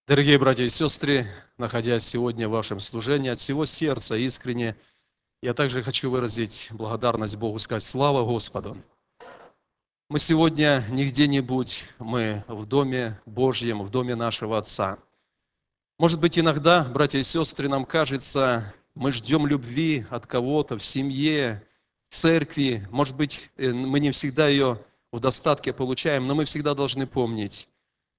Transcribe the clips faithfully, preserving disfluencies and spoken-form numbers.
Дорогие братья и сестры, находясь сегодня в вашем служении, от всего сердца искренне, я также хочу выразить благодарность Богу, сказать слава Господу. Мы сегодня не где-нибудь, мы в Доме Божьем, в Доме нашего Отца. Может быть, иногда, братья и сестры, нам кажется, мы ждем любви от кого-то в семье, в церкви. Может быть, мы не всегда ее в достатке получаем, но мы всегда должны помнить,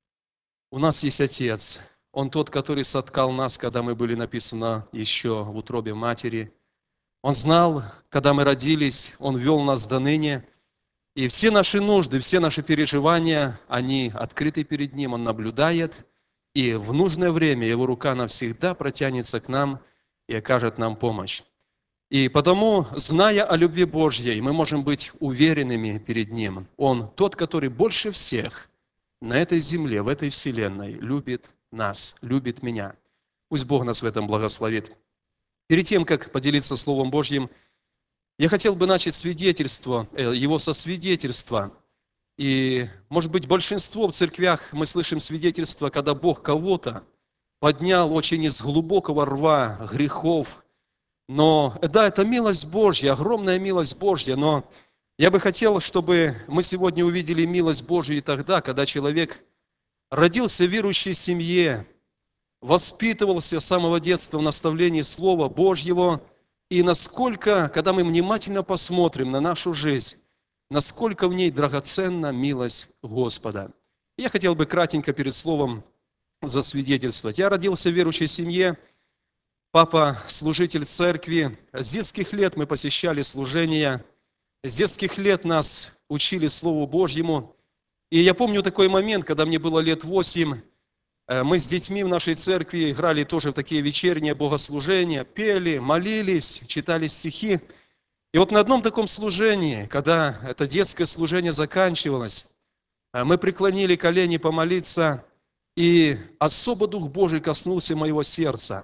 у нас есть Отец. Он тот, который соткал нас, когда мы были, написано, еще в утробе матери. Он знал, когда мы родились, Он вел нас до ныне. И все наши нужды, все наши переживания, они открыты перед Ним. Он наблюдает, и в нужное время Его рука навсегда протянется к нам и окажет нам помощь. И потому, зная о любви Божьей, мы можем быть уверенными перед Ним. Он тот, который больше всех на этой земле, в этой вселенной любит нас, любит меня. Пусть Бог нас в этом благословит. Перед тем, как поделиться Словом Божьим, я хотел бы начать свидетельство, его со свидетельства. И, может быть, большинство в церквях мы слышим свидетельство, когда Бог кого-то поднял очень из глубокого рва грехов. Но, да, это милость Божья, огромная милость Божья, но я бы хотел, чтобы мы сегодня увидели милость Божью и тогда, когда человек родился в верующей семье, воспитывался с самого детства в наставлении Слова Божьего, и насколько, когда мы внимательно посмотрим на нашу жизнь, насколько в ней драгоценна милость Господа. Я хотел бы кратенько перед словом засвидетельствовать. Я родился в верующей семье, папа служитель церкви. С детских лет мы посещали служения, с детских лет нас учили Слову Божьему. И я помню такой момент, когда мне было лет восемь, мы с детьми в нашей церкви играли тоже в такие вечерние богослужения, пели, молились, читали стихи. И вот на одном таком служении, когда это детское служение заканчивалось, мы преклонили колени помолиться, и особо Дух Божий коснулся моего сердца.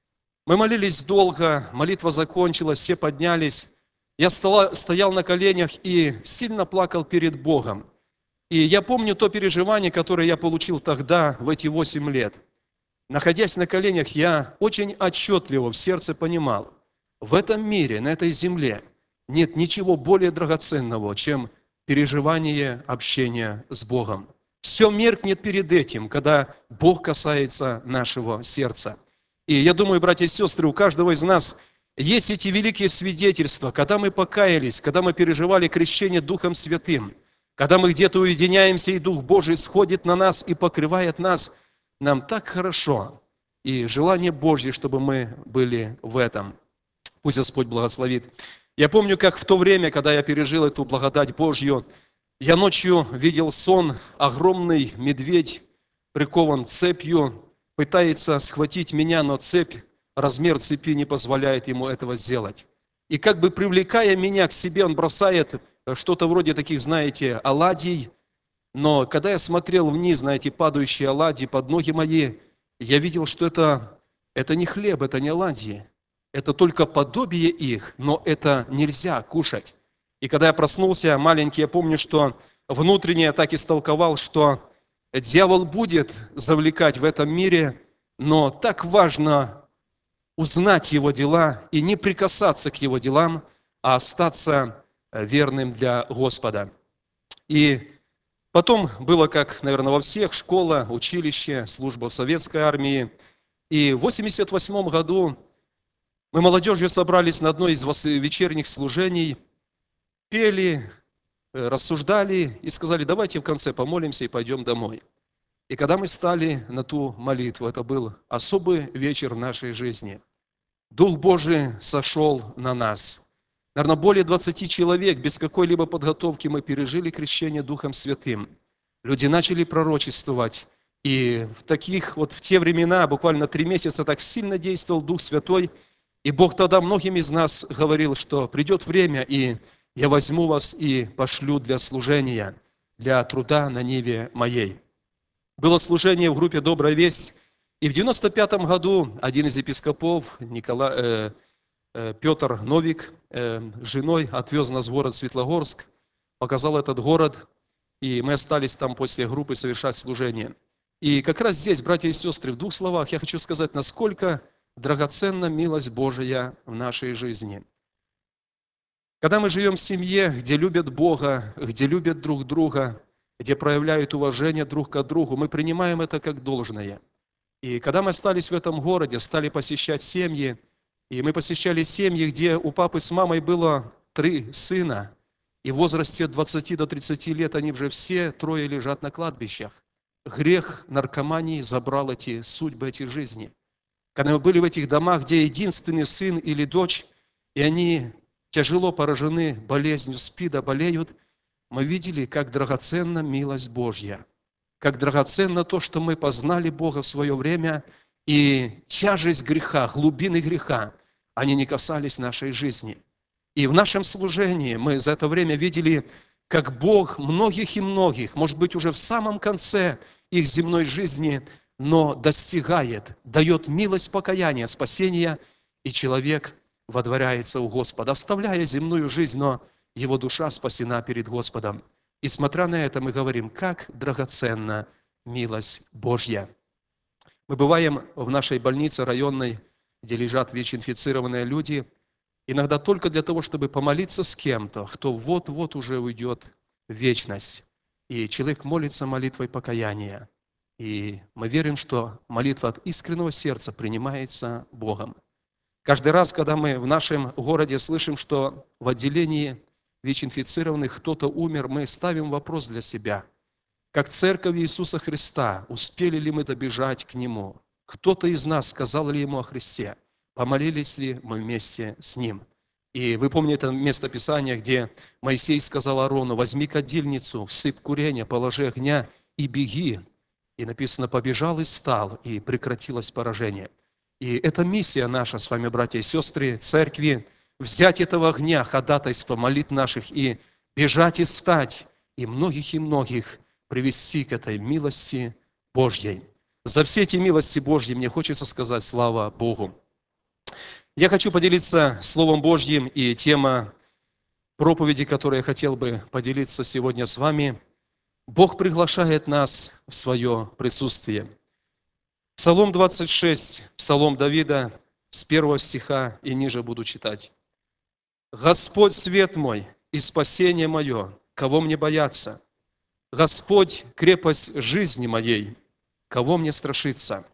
Мы молились долго, молитва закончилась, все поднялись. Я стоял на коленях и сильно плакал перед Богом. И я помню то переживание, которое я получил тогда, в эти восемь лет. Находясь на коленях, я очень отчетливо в сердце понимал, в этом мире, на этой земле нет ничего более драгоценного, чем переживание общения с Богом. Все меркнет перед этим, когда Бог касается нашего сердца. И я думаю, братья и сестры, у каждого из нас есть эти великие свидетельства, когда мы покаялись, когда мы переживали крещение Духом Святым, когда мы где-то уединяемся, и Дух Божий сходит на нас и покрывает нас, нам так хорошо. И желание Божье, чтобы мы были в этом. Пусть Господь благословит. Я помню, как в то время, когда я пережил эту благодать Божью, я ночью видел сон, огромный медведь прикован цепью, пытается схватить меня, но цепь, размер цепи не позволяет ему этого сделать. И как бы привлекая меня к себе, он бросает что-то вроде таких, знаете, оладий. Но когда я смотрел вниз на эти падающие оладьи под ноги мои, я видел, что это, это не хлеб, это не оладьи. Это только подобие их, но это нельзя кушать. И когда я проснулся маленький, я помню, что внутренне я так истолковал, что дьявол будет завлекать в этом мире, но так важно узнать его дела и не прикасаться к его делам, а остаться верным для Господа. И потом было, как, наверное, во всех, школа, училище, служба в советской армии. И в восемьдесят восьмом году мы молодежью собрались на одно из вечерних служений, пели, рассуждали и сказали, давайте в конце помолимся и пойдем домой. И когда мы стали на ту молитву, это был особый вечер в нашей жизни. Дух Божий сошел на нас. Наверное, более двадцати человек, без какой-либо подготовки мы пережили крещение Духом Святым. Люди начали пророчествовать. И в таких, вот в те времена, буквально три месяца, так сильно действовал Дух Святой. И Бог тогда многим из нас говорил, что придет время, и я возьму вас и пошлю для служения, для труда на ниве моей. Было служение в группе «Добрая весть». И в девяносто пятом году один из епископов, Николай, э, э, Петр Новик, э, с женой отвез нас в город Светлогорск, показал этот город, и мы остались там после группы совершать служение. И как раз здесь, братья и сестры, в двух словах я хочу сказать, насколько драгоценна милость Божия в нашей жизни. Когда мы живем в семье, где любят Бога, где любят друг друга, где проявляют уважение друг к другу, мы принимаем это как должное. И когда мы остались в этом городе, стали посещать семьи, и мы посещали семьи, где у папы с мамой было три сына, и в возрасте от двадцати до тридцати лет они уже все трое лежат на кладбищах. Грех наркомании забрал эти судьбы, эти жизни. Когда мы были в этих домах, где единственный сын или дочь, и они тяжело поражены болезнью СПИДа, болеют, мы видели, как драгоценна милость Божья, как драгоценно то, что мы познали Бога в свое время, и тяжесть греха, глубины греха, они не касались нашей жизни. И в нашем служении мы за это время видели, как Бог многих и многих, может быть, уже в самом конце их земной жизни, но достигает, дает милость покаяния, спасения, и человек водворяется у Господа, оставляя земную жизнь, но его душа спасена перед Господом. И смотря на это, мы говорим, как драгоценна милость Божья. Мы бываем в нашей больнице районной, где лежат ВИЧ-инфицированные люди, иногда только для того, чтобы помолиться с кем-то, кто вот-вот уже уйдет в вечность. И человек молится молитвой покаяния. И мы верим, что молитва от искреннего сердца принимается Богом. Каждый раз, когда мы в нашем городе слышим, что в отделении ВИЧ-инфицированных кто-то умер, мы ставим вопрос для себя. Как Церковь Иисуса Христа, успели ли мы добежать к Нему? Кто-то из нас сказал ли Ему о Христе? Помолились ли мы вместе с Ним? И вы помните это место Писания, где Моисей сказал Аарону: возьми кадильницу, всыпь курения, положи огня и беги. И написано, побежал и стал, и прекратилось поражение. И это миссия наша с вами, братья и сестры, церкви, взять этого огня, ходатайства, молитв наших, и бежать и стать, и многих и многих привести к этой милости Божьей. За все эти милости Божьи мне хочется сказать слава Богу. Я хочу поделиться Словом Божьим, и тема проповеди, которой я хотел бы поделиться сегодня с вами, Бог приглашает нас в свое присутствие. Псалом двадцать шесть, Псалом Давида, с первого стиха и ниже буду читать. «Господь свет мой и спасение мое, кого мне бояться? Господь крепость жизни моей, кого мне страшиться?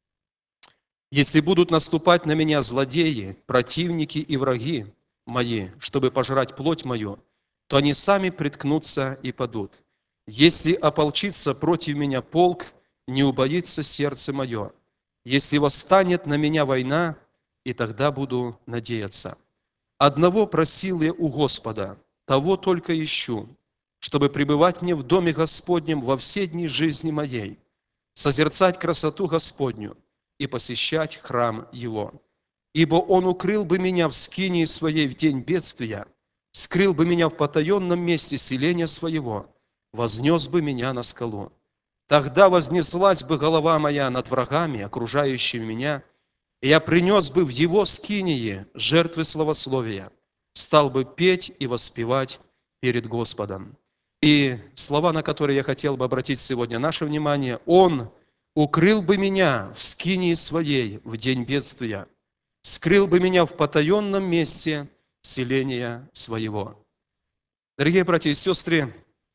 Если будут наступать на меня злодеи, противники и враги мои, чтобы пожрать плоть мою, то они сами приткнутся и падут. Если ополчится против меня полк, не убоится сердце мое. Если восстанет на меня война, и тогда буду надеяться. Одного просил я у Господа, того только ищу, чтобы пребывать мне в доме Господнем во все дни жизни моей, созерцать красоту Господню и посещать храм Его. Ибо Он укрыл бы меня в скинии своей в день бедствия, скрыл бы меня в потаенном месте селения своего, вознес бы меня на скалу. Тогда вознеслась бы голова моя над врагами, окружающими меня, и я принес бы в Его скинии жертвы славословия, стал бы петь и воспевать перед Господом». И слова, на которые я хотел бы обратить сегодня наше внимание: «Он укрыл бы меня в скинии своей в день бедствия, скрыл бы меня в потаенном месте селения своего». Дорогие братья и сестры,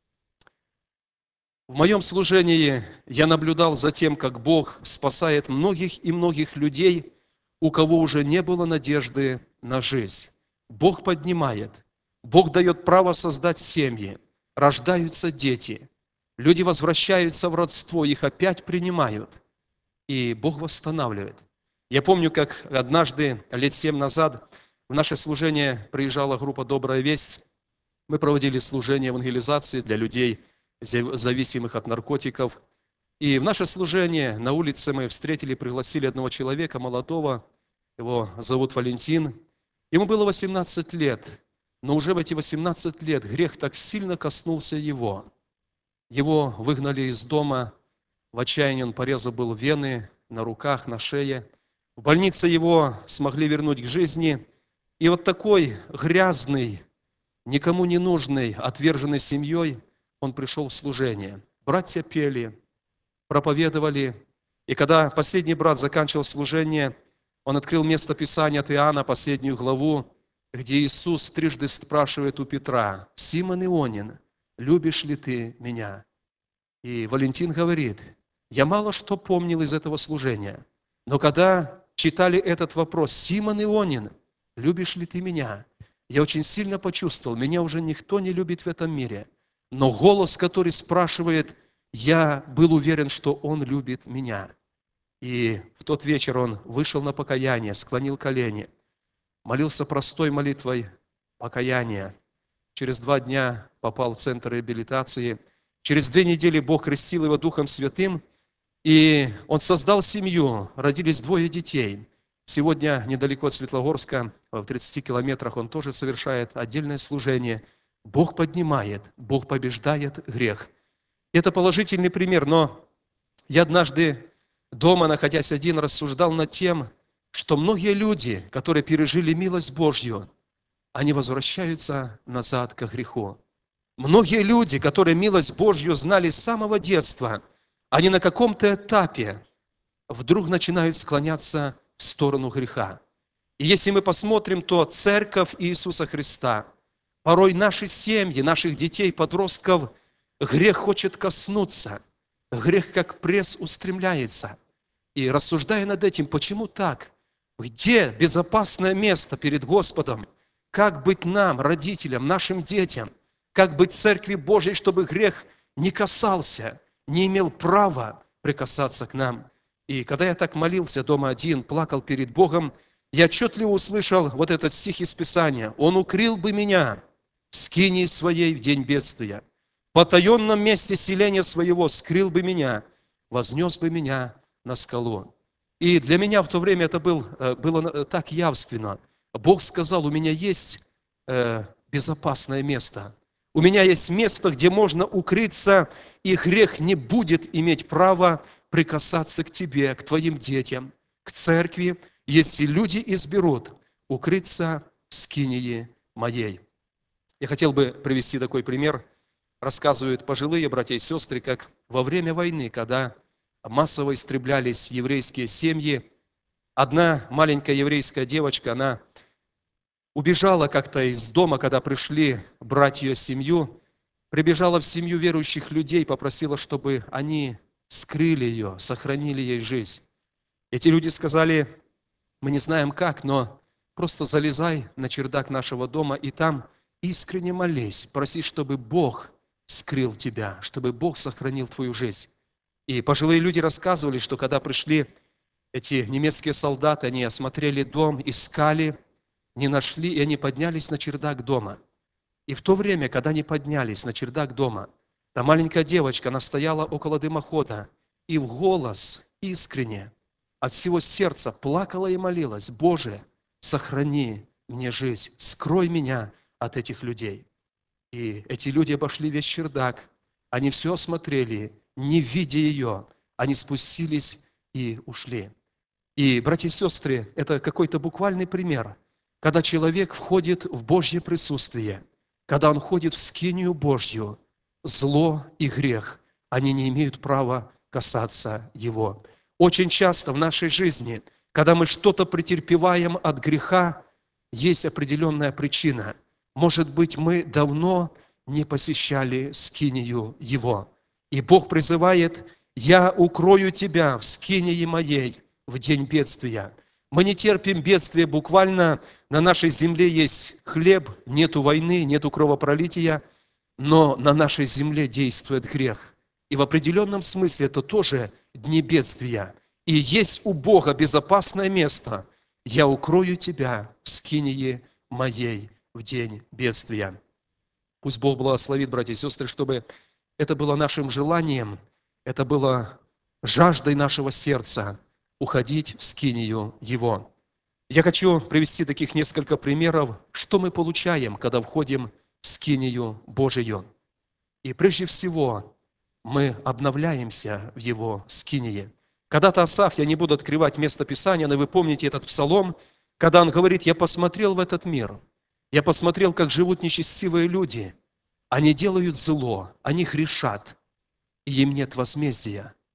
в моем служении я наблюдал за тем, как Бог спасает многих и многих людей, у кого уже не было надежды на жизнь. Бог поднимает, Бог дает право создать семьи, рождаются дети, люди возвращаются в родство, их опять принимают, и Бог восстанавливает. Я помню, как однажды, лет семь назад, в наше служение приезжала группа «Добрая весть». Мы проводили служение евангелизации для людей, зависимых от наркотиков. И в наше служение на улице мы встретили, пригласили одного человека, молодого, его зовут Валентин. Ему было восемнадцать лет, но уже в эти восемнадцать лет грех так сильно коснулся его. Его выгнали из дома, в отчаянии он порезан был вены на руках, на шее. В больнице его смогли вернуть к жизни. И вот такой грязный, никому не нужный, отверженный семьей, он пришел в служение. Братья пели, проповедовали. И когда последний брат заканчивал служение, он открыл место Писания от Иоанна, последнюю главу, где Иисус трижды спрашивает у Петра: «Симон Ионин, любишь ли ты меня?» И Валентин говорит: «Я мало что помнил из этого служения, но когда читали этот вопрос: Симон Ионин, любишь ли ты меня?» Я очень сильно почувствовал, меня уже никто не любит в этом мире. Но голос, который спрашивает, я был уверен, что он любит меня. И в тот вечер он вышел на покаяние, склонил колени, молился простой молитвой покаяния. Через два дня попал в центр реабилитации. Через две недели Бог крестил его Духом Святым, и он создал семью, родились двое детей. Сегодня недалеко от Светлогорска, в тридцати километрах, он тоже совершает отдельное служение. Бог поднимает, Бог побеждает грех. Это положительный пример, но я однажды дома, находясь один, рассуждал над тем, что многие люди, которые пережили милость Божью, они возвращаются назад к греху. Многие люди, которые милость Божью знали с самого детства, они на каком-то этапе вдруг начинают склоняться в сторону греха. И если мы посмотрим, то церковь Иисуса Христа, порой наши семьи, наших детей, подростков, грех хочет коснуться. Грех как пресс устремляется. И рассуждая над этим, почему так? Где безопасное место перед Господом? Как быть нам, родителям, нашим детям? Как быть церкви Божьей, чтобы грех не касался, не имел права прикасаться к нам? И когда я так молился дома один, плакал перед Богом, я отчетливо услышал вот этот стих из Писания: «Он укрыл бы меня в скинии своей в день бедствия, в потаенном месте селения своего скрыл бы меня, вознес бы меня на скалу». И для меня в то время это был, было так явственно. Бог сказал: у меня есть э, безопасное место. У меня есть место, где можно укрыться, и грех не будет иметь права прикасаться к тебе, к твоим детям, к церкви, если люди изберут укрыться в скинии моей. Я хотел бы привести такой пример. Рассказывают пожилые братья и сестры, как во время войны, когда массово истреблялись еврейские семьи, одна маленькая еврейская девочка, она убежала как-то из дома, когда пришли брать ее семью, прибежала в семью верующих людей, попросила, чтобы они скрыли ее, сохранили ей жизнь. Эти люди сказали: мы не знаем как, но просто залезай на чердак нашего дома и там искренне молись, проси, чтобы Бог скрыл тебя, чтобы Бог сохранил твою жизнь. И пожилые люди рассказывали, что когда пришли эти немецкие солдаты, они осмотрели дом, искали, не нашли, и они поднялись на чердак дома. И в то время, когда они поднялись на чердак дома, та маленькая девочка, она стояла около дымохода и в голос искренне, от всего сердца плакала и молилась: «Боже, сохрани мне жизнь, скрой меня от этих людей». И эти люди обошли весь чердак, они все осмотрели, не видя ее, они спустились и ушли. И, братья и сестры, это какой-то буквальный пример, когда человек входит в Божье присутствие, когда он входит в скинию Божью, зло и грех, они не имеют права касаться его. Очень часто в нашей жизни, когда мы что-то претерпеваем от греха, есть определенная причина. Может быть, мы давно не посещали скинию его. И Бог призывает: «Я укрою тебя в скинии моей в день бедствия». Мы не терпим бедствия буквально. На нашей земле есть хлеб, нету войны, нету кровопролития, но на нашей земле действует грех. И в определенном смысле это тоже дни бедствия. И есть у Бога безопасное место. «Я укрою тебя в скинии моей в день бедствия». Пусть Бог благословит, братья и сестры, чтобы это было нашим желанием, это было жаждой нашего сердца уходить в скинию Его. Я хочу привести таких несколько примеров, что мы получаем, когда входим в скинию Божию. И прежде всего мы обновляемся в Его скинии. Когда-то Асаф, я не буду открывать место Писания, но вы помните этот псалом, когда он говорит: «Я посмотрел в этот мир, я посмотрел, как живут нечестивые люди, они делают зло, они грешат, и им нет возмездия.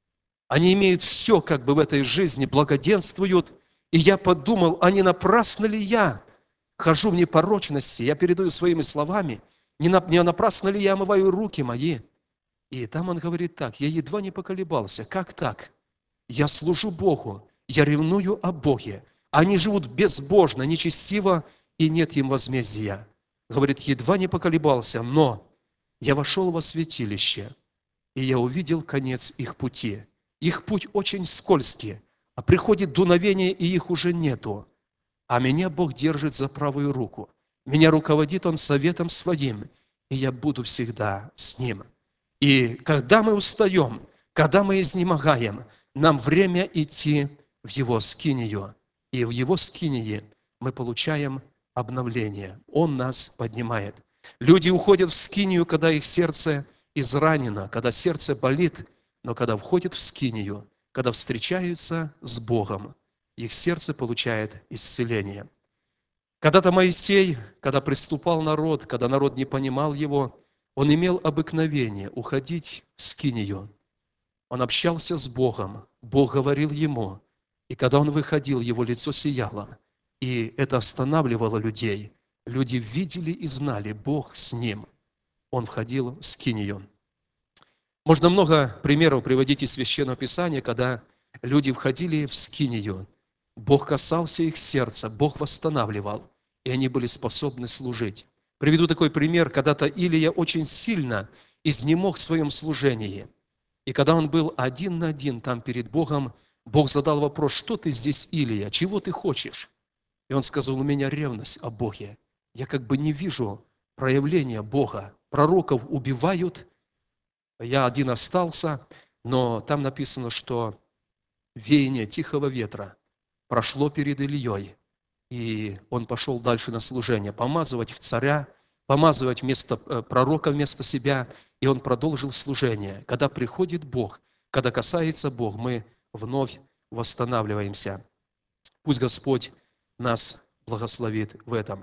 Они имеют все как бы в этой жизни, благоденствуют. И я подумал, а не напрасно ли я хожу в непорочности? Я передаю своими словами, не, на, не напрасно ли я омываю руки мои? И там он говорит так: я едва не поколебался. Как так? Я служу Богу, я ревную о Боге. Они живут безбожно, нечестиво, и нет им возмездия. Говорит, едва не поколебался, но я вошел во святилище, и я увидел конец их пути. Их путь очень скользкий, а приходит дуновение, и их уже нету. А меня Бог держит за правую руку. Меня руководит Он советом Своим, и я буду всегда с Ним. И когда мы устаем, когда мы изнемогаем, нам время идти в Его скинию. И в Его скинии мы получаем обновление. Он нас поднимает. Люди уходят в скинию, когда их сердце изранено, когда сердце болит, но когда входят в скинию, когда встречаются с Богом, их сердце получает исцеление. Когда-то Моисей, когда приступал народ, когда народ не понимал его, он имел обыкновение уходить в скинию. Он общался с Богом, Бог говорил ему, и когда он выходил, его лицо сияло, и это останавливало людей. Люди видели и знали, Бог с ним. Он входил в скинию. Можно много примеров приводить из Священного Писания, когда люди входили в скинию. Бог касался их сердца, Бог восстанавливал, и они были способны служить. Приведу такой пример. Когда-то Илия очень сильно изнемог в своем служении. И когда он был один на один там перед Богом, Бог задал вопрос: что ты здесь, Илия, чего ты хочешь? И он сказал: у меня ревность о Боге. Я как бы не вижу проявления Бога. Пророков убивают, я один остался, но там написано, что веяние тихого ветра прошло перед Ильей, и он пошел дальше на служение, помазывать в царя, помазывать вместо пророка вместо себя, и он продолжил служение. Когда приходит Бог, когда касается Бог, мы вновь восстанавливаемся. Пусть Господь нас благословит в этом.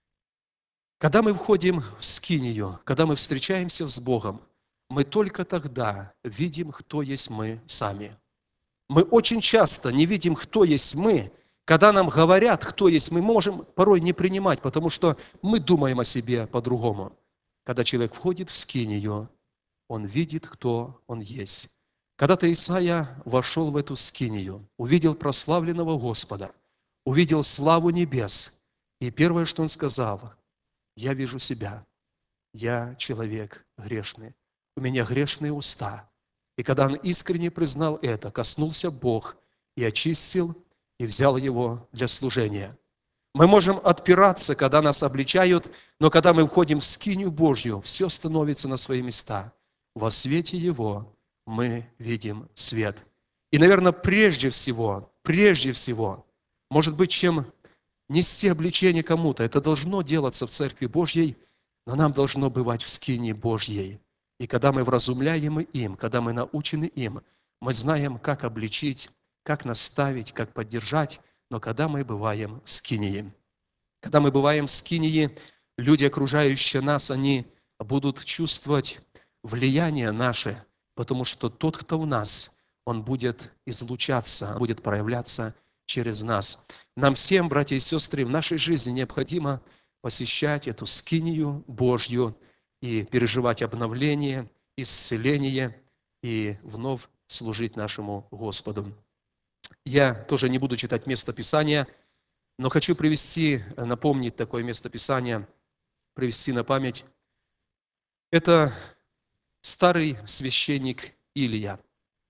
Когда мы входим в скинию, когда мы встречаемся с Богом, мы только тогда видим, кто есть мы сами. Мы очень часто не видим, кто есть мы. Когда нам говорят, кто есть мы, можем порой не принимать, потому что мы думаем о себе по-другому. Когда человек входит в скинию, он видит, кто он есть. Когда-то Исаия вошел в эту скинию, увидел прославленного Господа, увидел славу небес, и первое, что он сказал: я вижу себя, я человек грешный, у меня грешные уста. И когда он искренне признал это, коснулся Бог и очистил, и взял его для служения. Мы можем отпираться, когда нас обличают, но когда мы входим в скинию Божью, все становится на свои места. Во свете Его мы видим свет. И, наверное, прежде всего, прежде всего, может быть, чем нести обличение кому-то, это должно делаться в Церкви Божьей, но нам должно бывать в скинии Божьей. И когда мы вразумляемы им, когда мы научены им, мы знаем, как обличить, как наставить, как поддержать, но когда мы бываем в скинии. Когда мы бываем в скинии, люди, окружающие нас, они будут чувствовать влияние наше, потому что тот, кто в нас, он будет излучаться, будет проявляться через нас. Нам всем, братья и сестры, в нашей жизни необходимо посещать эту скинию Божью и переживать обновление, исцеление и вновь служить нашему Господу. Я тоже не буду читать место Писания, но хочу привести, напомнить такое место Писания, привести на память. Это старый священник Илия.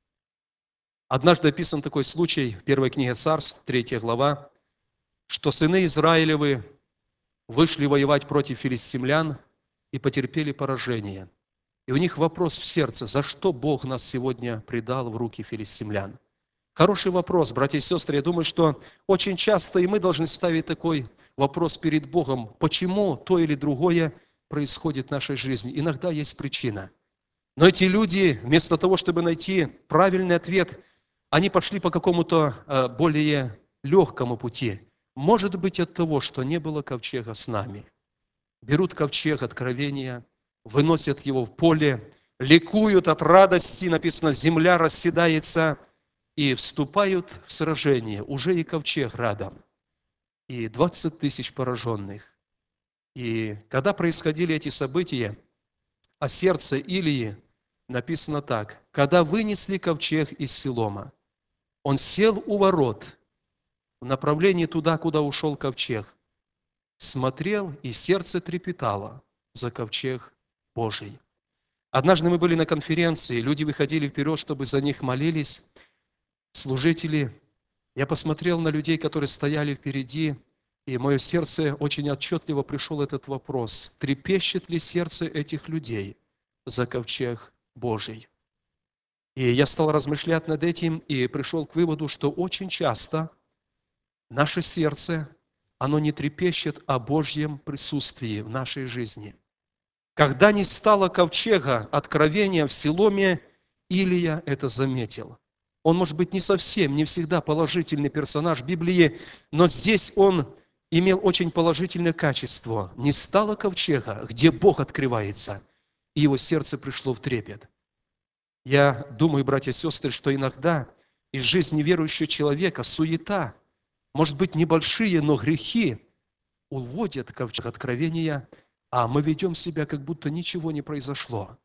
Однажды описан такой случай в первой книге Царств, третья глава, что сыны Израилевы вышли воевать против филистимлян и потерпели поражение. И у них вопрос в сердце: за что Бог нас сегодня предал в руки филистимлян? Хороший вопрос, братья и сестры. Я думаю, что очень часто и мы должны ставить такой вопрос перед Богом: почему то или другое происходит в нашей жизни? Иногда есть причина. Но эти люди, вместо того, чтобы найти правильный ответ, они пошли по какому-то более легкому пути. Может быть, от того, что не было ковчега с нами. Берут ковчег откровения, выносят его в поле, ликуют от радости, написано, земля расседается, и вступают в сражение, уже и ковчег рядом, и двадцать тысяч пораженных. И когда происходили эти события, о сердце Илии написано так: когда вынесли ковчег из Силома, он сел у ворот в направлении туда, куда ушел ковчег, смотрел, и сердце трепетало за ковчег Божий. Однажды мы были на конференции, люди выходили вперед, чтобы за них молились, служители. Я посмотрел на людей, которые стояли впереди, и в мое сердце очень отчетливо пришел этот вопрос: трепещет ли сердце этих людей за ковчег Божий? И я стал размышлять над этим и пришел к выводу, что очень часто наше сердце, оно не трепещет о Божьем присутствии в нашей жизни. Когда не стало ковчега откровения в Силоме, Илия это заметил. Он, может быть, не совсем, не всегда положительный персонаж Библии, но здесь он имел очень положительное качество. Не стало ковчега, где Бог открывается, и его сердце пришло в трепет. Я думаю, братья и сестры, что иногда из жизни верующего человека суета, может быть, небольшие, но грехи уводят ковчег откровения, а мы ведем себя, как будто ничего не произошло.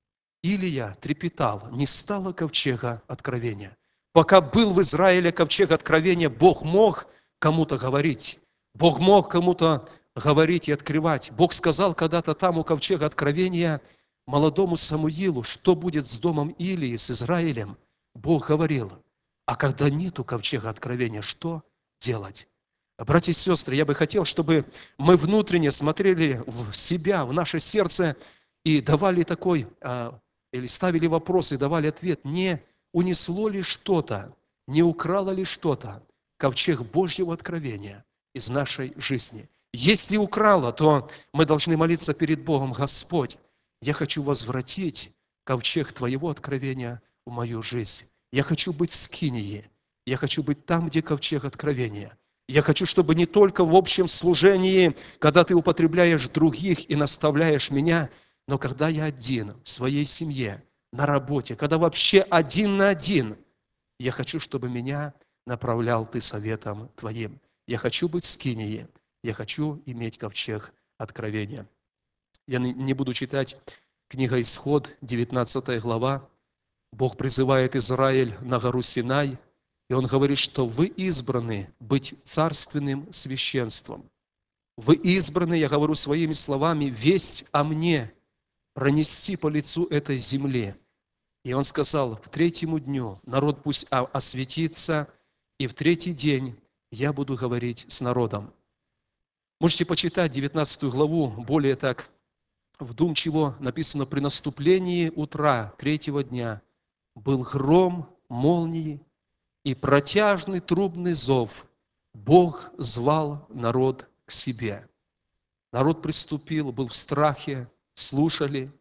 Илия трепетал, не стало ковчега откровения. Пока был в Израиле ковчег откровения, Бог мог кому-то говорить. Бог мог кому-то говорить и открывать. Бог сказал когда-то там у ковчега откровения молодому Самуилу, что будет с домом Илии, с Израилем. Бог говорил. А когда нету ковчега откровения, что делать? Братья и сестры, я бы хотел, чтобы мы внутренне смотрели в себя, в наше сердце и давали такой, или ставили вопросы, давали ответ: не унесло ли что-то, не украло ли что-то ковчег Божьего откровения из нашей жизни? Если украло, то мы должны молиться перед Богом: Господь, я хочу возвратить ковчег Твоего откровения в мою жизнь. Я хочу быть в скинии, я хочу быть там, где ковчег откровения. Я хочу, чтобы не только в общем служении, когда Ты употребляешь других и наставляешь меня, но когда я один, в своей семье, на работе, когда вообще один на один, я хочу, чтобы меня направлял Ты советом Твоим. Я хочу быть в скинии, я хочу иметь ковчег откровения. Я не буду читать книга Исход, девятнадцатая глава. Бог призывает Израиль на гору Синай, и Он говорит, что вы избраны быть царственным священством. Вы избраны, я говорю своими словами, весть о мне пронести по лицу этой земли. И Он сказал: в третьему дню народ пусть осветится, и в третий день я буду говорить с народом. Можете почитать девятнадцатую главу, более так вдумчиво написано: при наступлении утра третьего дня был гром, молнии и протяжный трубный зов. Бог звал народ к себе. Народ приступил, был в страхе, слушали.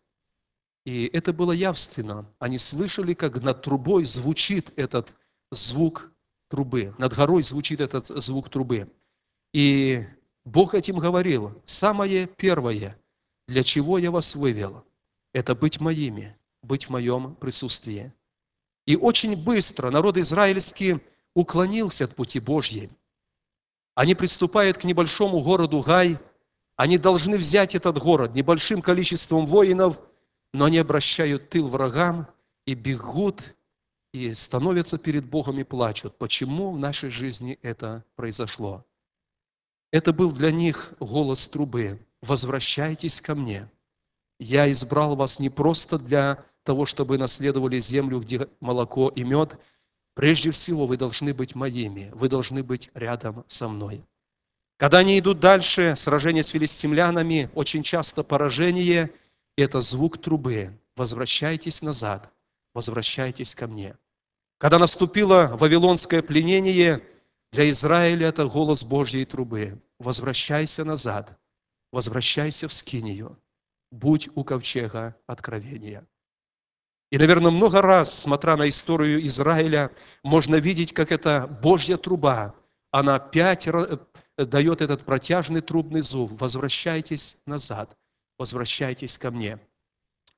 И это было явственно. Они слышали, как над трубой звучит этот звук трубы. Над горой звучит этот звук трубы. И Бог этим говорил: самое первое, для чего я вас вывел, это быть моими, быть в моем присутствии. И очень быстро народ израильский уклонился от пути Божьей. Они приступают к небольшому городу Гай. Они должны взять этот город небольшим количеством воинов, но они обращают тыл врагам и бегут, и становятся перед Богом и плачут. Почему в нашей жизни это произошло? Это был для них голос трубы: «Возвращайтесь ко мне. Я избрал вас не просто для того, чтобы наследовали землю, где молоко и мед. Прежде всего, вы должны быть моими, вы должны быть рядом со мной». Когда они идут дальше, сражение с филистимлянами, очень часто поражение – это звук трубы: «Возвращайтесь назад, возвращайтесь ко мне». Когда наступило вавилонское пленение, для Израиля это голос Божьей трубы: «Возвращайся назад, возвращайся в скинию, будь у ковчега откровения». И, наверное, много раз, смотря на историю Израиля, можно видеть, как эта Божья труба, она опять дает этот протяжный трубный зов: «Возвращайтесь назад, возвращайтесь ко мне».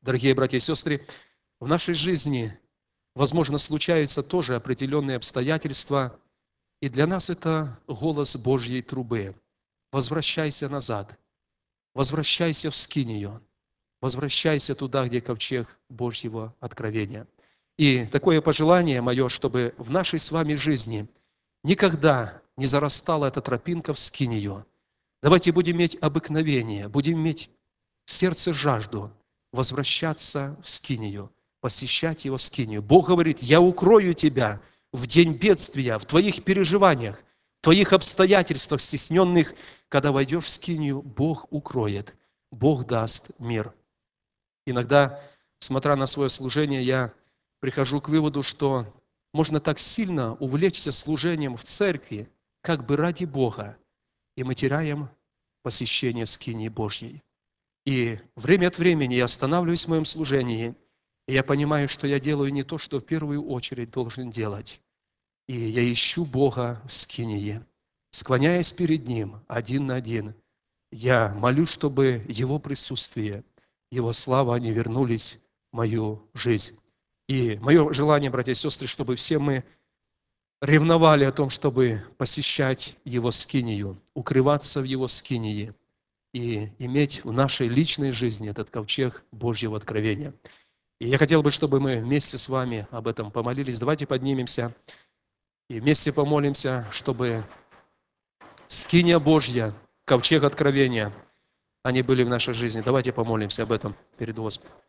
Дорогие братья и сестры, в нашей жизни, возможно, случаются тоже определенные обстоятельства, и для нас это голос Божьей трубы. Возвращайся назад, возвращайся в Скинию, возвращайся туда, где ковчег Божьего откровения. И такое пожелание мое, чтобы в нашей с вами жизни никогда не зарастала эта тропинка в Скинию. Давайте будем иметь обыкновение, будем иметь в сердце жажду возвращаться в Скинию, посещать его Скинию. Бог говорит: я укрою тебя в день бедствия, в твоих переживаниях, в твоих обстоятельствах стесненных. Когда войдешь в Скинию, Бог укроет, Бог даст мир. Иногда, смотря на свое служение, я прихожу к выводу, что можно так сильно увлечься служением в церкви, как бы ради Бога, и мы теряем посещение скинии Божьей. И время от времени я останавливаюсь в моем служении, и я понимаю, что я делаю не то, что в первую очередь должен делать. И я ищу Бога в скинии, склоняясь перед Ним один на один. Я молюсь, чтобы Его присутствие, Его слава, они вернулись в мою жизнь. И мое желание, братья и сестры, чтобы все мы ревновали о том, чтобы посещать Его скинию, укрываться в Его скинии и иметь в нашей личной жизни этот ковчег Божьего откровения. И я хотел бы, чтобы мы вместе с вами об этом помолились. Давайте поднимемся и вместе помолимся, чтобы скиния Божья, ковчег откровения, они были в нашей жизни. Давайте помолимся об этом перед Господом.